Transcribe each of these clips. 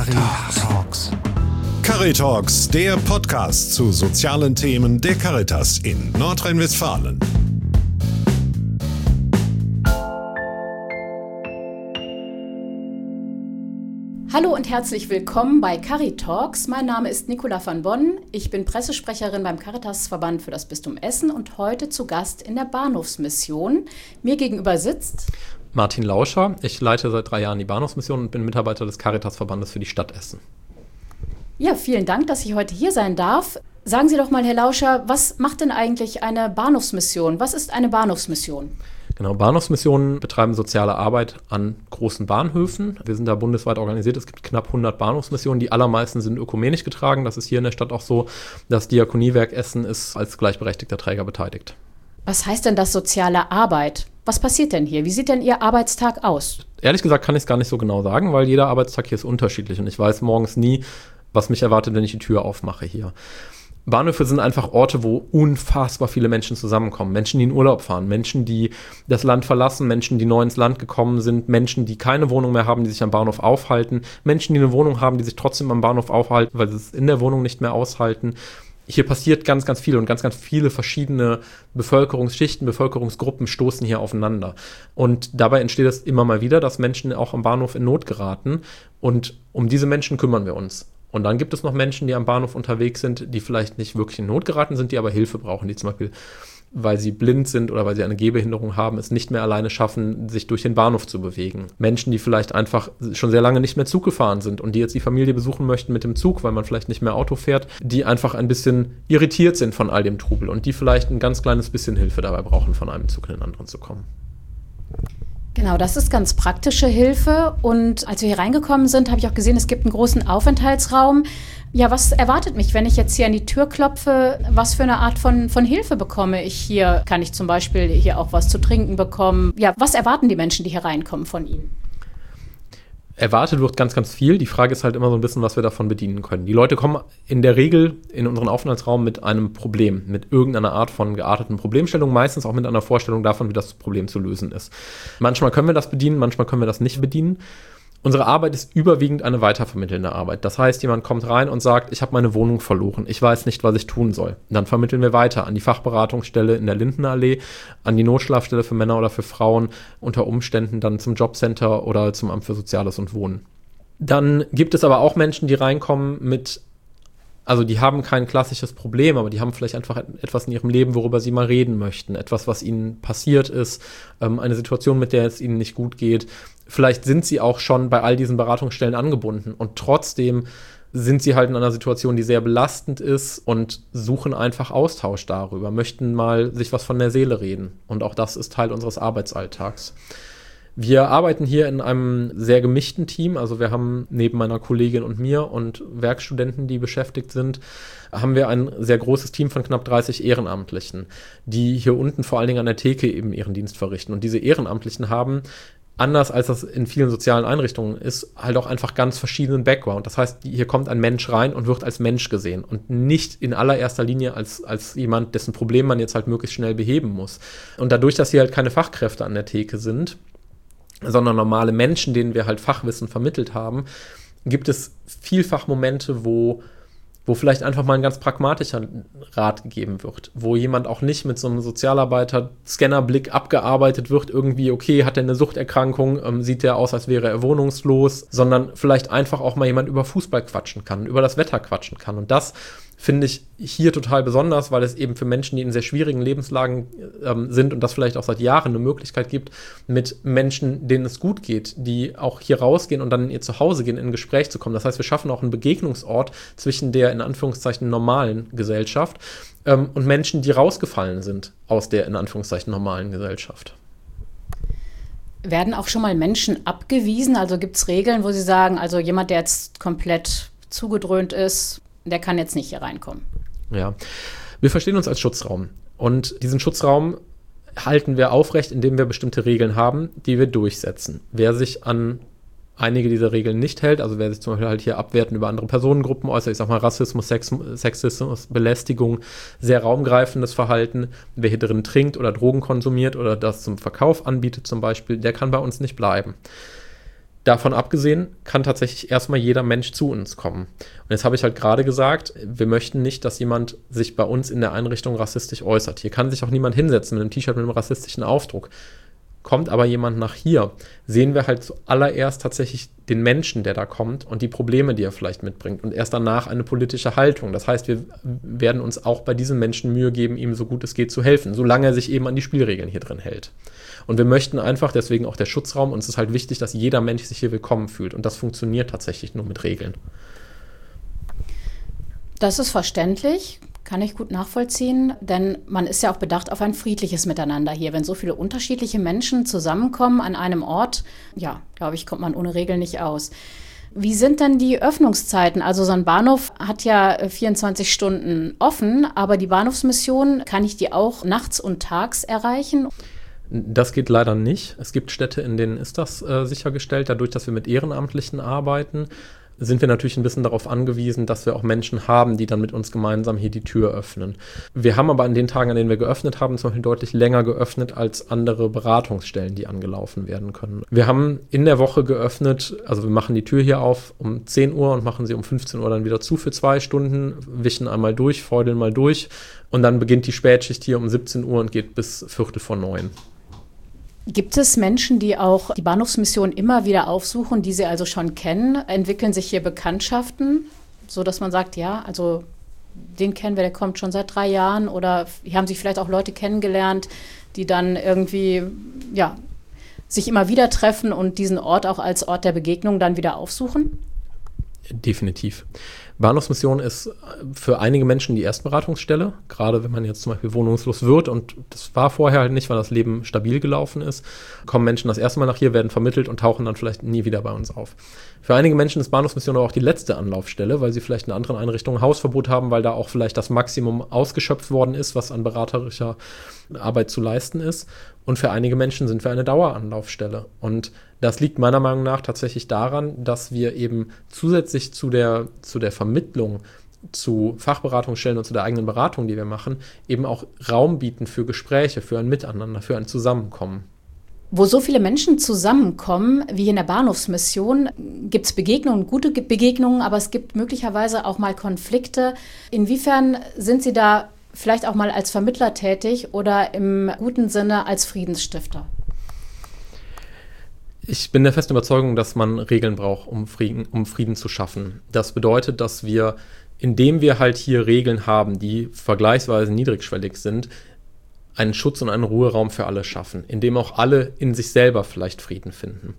Caritalks. Caritalks, der Podcast zu sozialen Themen der Caritas in Nordrhein-Westfalen. Hallo und herzlich willkommen bei Caritalks. Mein Name ist Nicola van Bonn. Ich bin Pressesprecherin beim Caritasverband für das Bistum Essen und heute zu Gast in der Bahnhofsmission. Mir gegenüber sitzt Martin Lauscher. Ich leite seit 3 Jahren die Bahnhofsmission und bin Mitarbeiter des Caritasverbandes für die Stadt Essen. Ja, vielen Dank, dass ich heute hier sein darf. Sagen Sie doch mal, Herr Lauscher, was macht denn eigentlich eine Bahnhofsmission? Was ist eine Bahnhofsmission? Genau, Bahnhofsmissionen betreiben soziale Arbeit an großen Bahnhöfen. Wir sind da bundesweit organisiert. Es gibt knapp 100 Bahnhofsmissionen. Die allermeisten sind ökumenisch getragen. Das ist hier in der Stadt auch so. Das Diakoniewerk Essen ist als gleichberechtigter Träger beteiligt. Was heißt denn das soziale Arbeit? Was passiert denn hier? Wie sieht denn Ihr Arbeitstag aus? Ehrlich gesagt kann ich es gar nicht so genau sagen, weil jeder Arbeitstag hier ist unterschiedlich. Und ich weiß morgens nie, was mich erwartet, wenn ich die Tür aufmache hier. Bahnhöfe sind einfach Orte, wo unfassbar viele Menschen zusammenkommen. Menschen, die in Urlaub fahren, Menschen, die das Land verlassen, Menschen, die neu ins Land gekommen sind, Menschen, die keine Wohnung mehr haben, die sich am Bahnhof aufhalten, Menschen, die eine Wohnung haben, die sich trotzdem am Bahnhof aufhalten, weil sie es in der Wohnung nicht mehr aushalten. Hier passiert ganz, ganz viel und ganz, ganz viele verschiedene Bevölkerungsschichten, Bevölkerungsgruppen stoßen hier aufeinander. Und dabei entsteht es immer mal wieder, dass Menschen auch am Bahnhof in Not geraten. Und um diese Menschen kümmern wir uns. Und dann gibt es noch Menschen, die am Bahnhof unterwegs sind, die vielleicht nicht wirklich in Not geraten sind, die aber Hilfe brauchen, die zum Beispiel, weil sie blind sind oder weil sie eine Gehbehinderung haben, es nicht mehr alleine schaffen, sich durch den Bahnhof zu bewegen. Menschen, die vielleicht einfach schon sehr lange nicht mehr Zug gefahren sind und die jetzt die Familie besuchen möchten mit dem Zug, weil man vielleicht nicht mehr Auto fährt, die einfach ein bisschen irritiert sind von all dem Trubel und die vielleicht ein ganz kleines bisschen Hilfe dabei brauchen, von einem Zug in den anderen zu kommen. Genau, das ist ganz praktische Hilfe. Und als wir hier reingekommen sind, habe ich auch gesehen, es gibt einen großen Aufenthaltsraum. Ja, was erwartet mich, wenn ich jetzt hier an die Tür klopfe? Was für eine Art von Hilfe bekomme ich hier? Kann ich zum Beispiel hier auch was zu trinken bekommen? Ja, was erwarten die Menschen, die hier reinkommen, von Ihnen? Erwartet wird ganz, ganz viel. Die Frage ist halt immer so ein bisschen, was wir davon bedienen können. Die Leute kommen in der Regel in unseren Aufenthaltsraum mit einem Problem, mit irgendeiner Art von gearteten Problemstellung, meistens auch mit einer Vorstellung davon, wie das Problem zu lösen ist. Manchmal können wir das bedienen, manchmal können wir das nicht bedienen. Unsere Arbeit ist überwiegend eine weitervermittelnde Arbeit. Das heißt, jemand kommt rein und sagt, ich habe meine Wohnung verloren, ich weiß nicht, was ich tun soll. Dann vermitteln wir weiter an die Fachberatungsstelle in der Lindenallee, an die Notschlafstelle für Männer oder für Frauen, unter Umständen dann zum Jobcenter oder zum Amt für Soziales und Wohnen. Dann gibt es aber auch Menschen, die reinkommen also die haben kein klassisches Problem, aber die haben vielleicht einfach etwas in ihrem Leben, worüber sie mal reden möchten. Etwas, was ihnen passiert ist, eine Situation, mit der es ihnen nicht gut geht. Vielleicht sind sie auch schon bei all diesen Beratungsstellen angebunden und trotzdem sind sie halt in einer Situation, die sehr belastend ist und suchen einfach Austausch darüber, möchten mal sich was von der Seele reden. Und auch das ist Teil unseres Arbeitsalltags. Wir arbeiten hier in einem sehr gemischten Team, also wir haben neben meiner Kollegin und mir und Werkstudenten, die beschäftigt sind, haben wir ein sehr großes Team von knapp 30 Ehrenamtlichen, die hier unten vor allen Dingen an der Theke eben ihren Dienst verrichten. Und diese Ehrenamtlichen haben, anders als das in vielen sozialen Einrichtungen ist, halt auch einfach ganz verschiedenen Background. Das heißt, hier kommt ein Mensch rein und wird als Mensch gesehen und nicht in allererster Linie als jemand, dessen Problem man jetzt halt möglichst schnell beheben muss. Und dadurch, dass hier halt keine Fachkräfte an der Theke sind, sondern normale Menschen, denen wir halt Fachwissen vermittelt haben, gibt es vielfach Momente, wo vielleicht einfach mal ein ganz pragmatischer Rat gegeben wird, wo jemand auch nicht mit so einem Sozialarbeiter-Scannerblick abgearbeitet wird, irgendwie, okay, hat er eine Suchterkrankung, sieht der aus, als wäre er wohnungslos, sondern vielleicht einfach auch mal jemand über Fußball quatschen kann, über das Wetter quatschen kann. Und das finde ich hier total besonders, weil es eben für Menschen, die in sehr schwierigen Lebenslagen sind und das vielleicht auch seit Jahren eine Möglichkeit gibt, mit Menschen, denen es gut geht, die auch hier rausgehen und dann in ihr Zuhause gehen, in ein Gespräch zu kommen. Das heißt, wir schaffen auch einen Begegnungsort zwischen der in Anführungszeichen normalen Gesellschaft und Menschen, die rausgefallen sind aus der in Anführungszeichen normalen Gesellschaft. Werden auch schon mal Menschen abgewiesen? Also gibt es Regeln, wo Sie sagen, also jemand, der jetzt komplett zugedröhnt ist, der kann jetzt nicht hier reinkommen? Ja, wir verstehen uns als Schutzraum. Und diesen Schutzraum halten wir aufrecht, indem wir bestimmte Regeln haben, die wir durchsetzen. Wer sich an einige dieser Regeln nicht hält, also wer sich zum Beispiel halt hier abwertend über andere Personengruppen äußert, ich sag mal Rassismus, Sexismus, Belästigung, sehr raumgreifendes Verhalten, wer hier drin trinkt oder Drogen konsumiert oder das zum Verkauf anbietet zum Beispiel, der kann bei uns nicht bleiben. Davon abgesehen kann tatsächlich erstmal jeder Mensch zu uns kommen. Und jetzt habe ich halt gerade gesagt, wir möchten nicht, dass jemand sich bei uns in der Einrichtung rassistisch äußert. Hier kann sich auch niemand hinsetzen mit einem T-Shirt mit einem rassistischen Aufdruck. Kommt aber jemand nach hier, sehen wir halt zuallererst tatsächlich den Menschen, der da kommt und die Probleme, die er vielleicht mitbringt und erst danach eine politische Haltung. Das heißt, wir werden uns auch bei diesem Menschen Mühe geben, ihm so gut es geht zu helfen, solange er sich eben an die Spielregeln hier drin hält. Und wir möchten einfach, deswegen auch der Schutzraum, uns ist halt wichtig, dass jeder Mensch sich hier willkommen fühlt und das funktioniert tatsächlich nur mit Regeln. Das ist verständlich. Kann ich gut nachvollziehen, denn man ist ja auch bedacht auf ein friedliches Miteinander hier. Wenn so viele unterschiedliche Menschen zusammenkommen an einem Ort, ja, glaube ich, kommt man ohne Regeln nicht aus. Wie sind denn die Öffnungszeiten? Also so ein Bahnhof hat ja 24 Stunden offen, aber die Bahnhofsmission, kann ich die auch nachts und tags erreichen? Das geht leider nicht. Es gibt Städte, in denen ist das sichergestellt. Dadurch, dass wir mit Ehrenamtlichen arbeiten, sind wir natürlich ein bisschen darauf angewiesen, dass wir auch Menschen haben, die dann mit uns gemeinsam hier die Tür öffnen. Wir haben aber an den Tagen, an denen wir geöffnet haben, zum Beispiel deutlich länger geöffnet als andere Beratungsstellen, die angelaufen werden können. Wir haben in der Woche geöffnet, also wir machen die Tür hier auf um 10 Uhr und machen sie um 15 Uhr dann wieder zu für 2 Stunden, wischen einmal durch, feudeln mal durch und dann beginnt die Spätschicht hier um 17 Uhr und geht bis 8:45. Gibt es Menschen, die auch die Bahnhofsmission immer wieder aufsuchen, die sie also schon kennen? Entwickeln sich hier Bekanntschaften, sodass man sagt, ja, also den kennen wir, der kommt schon seit 3 Jahren oder hier haben sich vielleicht auch Leute kennengelernt, die dann irgendwie, ja, sich immer wieder treffen und diesen Ort auch als Ort der Begegnung dann wieder aufsuchen? Definitiv. Bahnhofsmission ist für einige Menschen die Erstberatungsstelle, gerade wenn man jetzt zum Beispiel wohnungslos wird und das war vorher halt nicht, weil das Leben stabil gelaufen ist, kommen Menschen das erste Mal nach hier, werden vermittelt und tauchen dann vielleicht nie wieder bei uns auf. Für einige Menschen ist Bahnhofsmission aber auch die letzte Anlaufstelle, weil sie vielleicht in anderen Einrichtungen Hausverbot haben, weil da auch vielleicht das Maximum ausgeschöpft worden ist, was an beraterischer Arbeit zu leisten ist. Und für einige Menschen sind wir eine Daueranlaufstelle. Und das liegt meiner Meinung nach tatsächlich daran, dass wir eben zusätzlich zu der Vermittlung zu Fachberatungsstellen und zu der eigenen Beratung, die wir machen, eben auch Raum bieten für Gespräche, für ein Miteinander, für ein Zusammenkommen. Wo so viele Menschen zusammenkommen, wie in der Bahnhofsmission, gibt es Begegnungen, gute Begegnungen, aber es gibt möglicherweise auch mal Konflikte. Inwiefern sind Sie da vielleicht auch mal als Vermittler tätig oder im guten Sinne als Friedensstifter? Ich bin der festen Überzeugung, dass man Regeln braucht, um Frieden zu schaffen. Das bedeutet, dass wir, indem wir halt hier Regeln haben, die vergleichsweise niedrigschwellig sind, einen Schutz und einen Ruheraum für alle schaffen, in dem auch alle in sich selber vielleicht Frieden finden.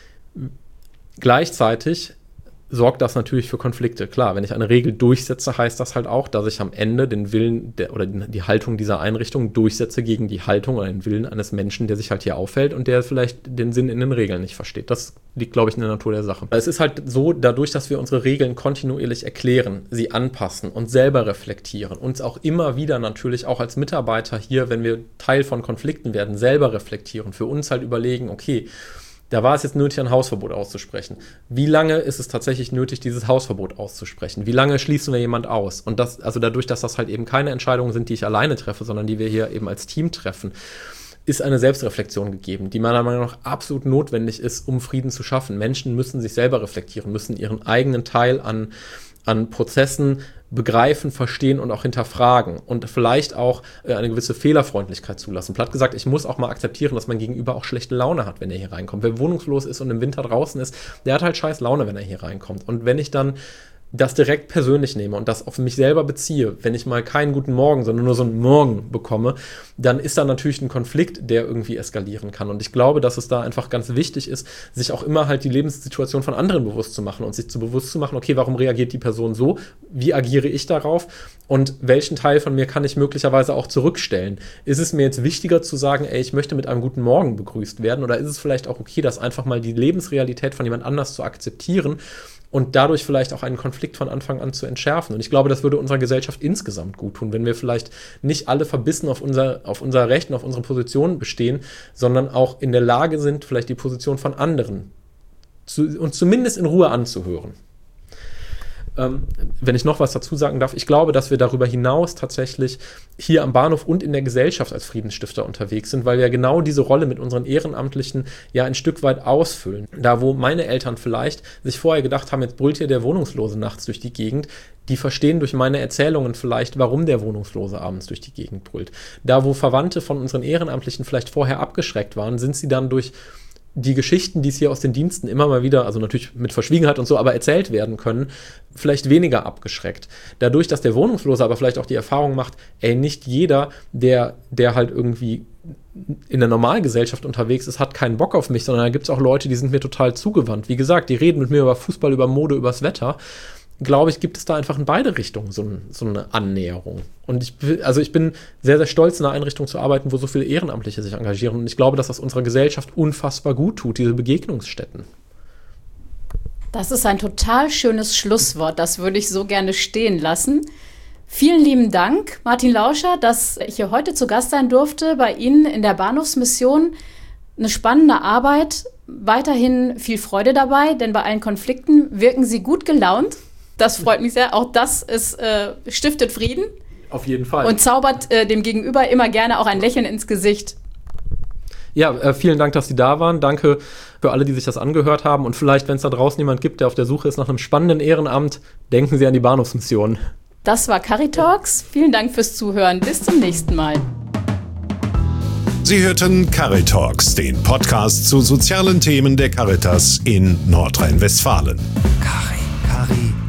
Gleichzeitig sorgt das natürlich für Konflikte. Klar, wenn ich eine Regel durchsetze, heißt das halt auch, dass ich am Ende den Willen oder die Haltung dieser Einrichtung durchsetze gegen die Haltung oder den Willen eines Menschen, der sich halt hier aufhält und der vielleicht den Sinn in den Regeln nicht versteht. Das liegt, glaube ich, in der Natur der Sache. Es ist halt so, dadurch, dass wir unsere Regeln kontinuierlich erklären, sie anpassen und selber reflektieren, uns auch immer wieder natürlich auch als Mitarbeiter hier, wenn wir Teil von Konflikten werden, selber reflektieren, für uns halt überlegen, okay, da war es jetzt nötig, ein Hausverbot auszusprechen. Wie lange ist es tatsächlich nötig, dieses Hausverbot auszusprechen? Wie lange schließen wir jemand aus? Und das, also dadurch, dass das halt eben keine Entscheidungen sind, die ich alleine treffe, sondern die wir hier eben als Team treffen, ist eine Selbstreflexion gegeben, die meiner Meinung nach absolut notwendig ist, um Frieden zu schaffen. Menschen müssen sich selber reflektieren, müssen ihren eigenen Teil an Prozessen begreifen, verstehen und auch hinterfragen und vielleicht auch eine gewisse Fehlerfreundlichkeit zulassen. Platt gesagt, ich muss auch mal akzeptieren, dass mein Gegenüber auch schlechte Laune hat, wenn er hier reinkommt. Wer wohnungslos ist und im Winter draußen ist, der hat halt scheiß Laune, wenn er hier reinkommt. Und wenn ich dann das direkt persönlich nehme und das auf mich selber beziehe, wenn ich mal keinen guten Morgen, sondern nur so einen Morgen bekomme, dann ist da natürlich ein Konflikt, der irgendwie eskalieren kann. Und ich glaube, dass es da einfach ganz wichtig ist, sich auch immer halt die Lebenssituation von anderen bewusst zu machen und sich bewusst zu machen, okay, warum reagiert die Person so? Wie agiere ich darauf? Und welchen Teil von mir kann ich möglicherweise auch zurückstellen? Ist es mir jetzt wichtiger zu sagen, ey, ich möchte mit einem guten Morgen begrüßt werden? Oder ist es vielleicht auch okay, das einfach mal die Lebensrealität von jemand anders zu akzeptieren und dadurch vielleicht auch einen Konflikt von Anfang an zu entschärfen? Und ich glaube, das würde unserer Gesellschaft insgesamt gut tun, wenn wir vielleicht nicht alle verbissen auf unser Recht und auf unsere Position bestehen, sondern auch in der Lage sind, vielleicht die Position von anderen uns zumindest in Ruhe anzuhören. wenn ich noch was dazu sagen darf, ich glaube, dass wir darüber hinaus tatsächlich hier am Bahnhof und in der Gesellschaft als Friedensstifter unterwegs sind, weil wir genau diese Rolle mit unseren Ehrenamtlichen ja ein Stück weit ausfüllen. Da, wo meine Eltern vielleicht sich vorher gedacht haben, jetzt brüllt hier der Wohnungslose nachts durch die Gegend, die verstehen durch meine Erzählungen vielleicht, warum der Wohnungslose abends durch die Gegend brüllt. Da, wo Verwandte von unseren Ehrenamtlichen vielleicht vorher abgeschreckt waren, sind sie dann durch die Geschichten, die es hier aus den Diensten immer mal wieder, also natürlich mit Verschwiegenheit und so, aber erzählt werden können, vielleicht weniger abgeschreckt. Dadurch, dass der Wohnungslose aber vielleicht auch die Erfahrung macht, nicht jeder, der halt irgendwie in der Normalgesellschaft unterwegs ist, hat keinen Bock auf mich, sondern da gibt es auch Leute, die sind mir total zugewandt. Wie gesagt, die reden mit mir über Fußball, über Mode, übers Wetter. Glaube ich, gibt es da einfach in beide Richtungen so eine Annäherung. Und ich bin sehr, sehr stolz, in einer Einrichtung zu arbeiten, wo so viele Ehrenamtliche sich engagieren. Und ich glaube, dass das unserer Gesellschaft unfassbar gut tut, diese Begegnungsstätten. Das ist ein total schönes Schlusswort. Das würde ich so gerne stehen lassen. Vielen lieben Dank, Martin Lauscher, dass ich hier heute zu Gast sein durfte bei Ihnen in der Bahnhofsmission. Eine spannende Arbeit, weiterhin viel Freude dabei, denn bei allen Konflikten wirken Sie gut gelaunt. Das freut mich sehr. Auch das stiftet Frieden. Auf jeden Fall. Und zaubert dem Gegenüber immer gerne auch ein Lächeln ins Gesicht. Ja, vielen Dank, dass Sie da waren. Danke für alle, die sich das angehört haben. Und vielleicht, wenn es da draußen jemand gibt, der auf der Suche ist nach einem spannenden Ehrenamt, denken Sie an die Bahnhofsmission. Das war Caritalks. Vielen Dank fürs Zuhören. Bis zum nächsten Mal. Sie hörten Caritalks, den Podcast zu sozialen Themen der Caritas in Nordrhein-Westfalen. Cari.